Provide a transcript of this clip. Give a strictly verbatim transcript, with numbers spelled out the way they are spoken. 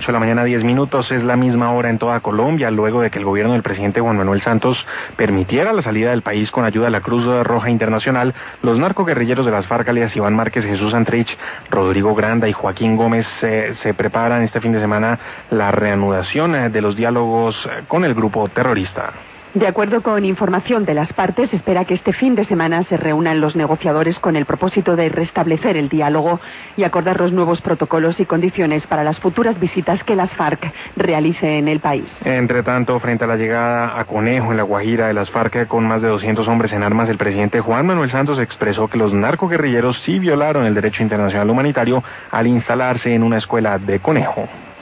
ocho de la mañana, diez minutos, es la misma hora en toda Colombia, luego de que el gobierno del presidente Juan Manuel Santos permitiera la salida del país con ayuda de la Cruz Roja Internacional. Los narcoguerrilleros de las FARC, alias Iván Márquez, Jesús Santrich, Rodrigo Granda y Joaquín Gómez, eh, se preparan este fin de semana la reanudación eh, de los diálogos con el grupo terrorista. De acuerdo con información de las partes, se espera que este fin de semana se reúnan los negociadores con el propósito de restablecer el diálogo y acordar los nuevos protocolos y condiciones para las futuras visitas que las FARC realice en el país. Entre tanto, frente a la llegada a Conejo, en La Guajira, de las FARC con más de doscientos hombres en armas, el presidente Juan Manuel Santos expresó que los narcoguerrilleros sí violaron el derecho internacional humanitario al instalarse en una escuela de Conejo.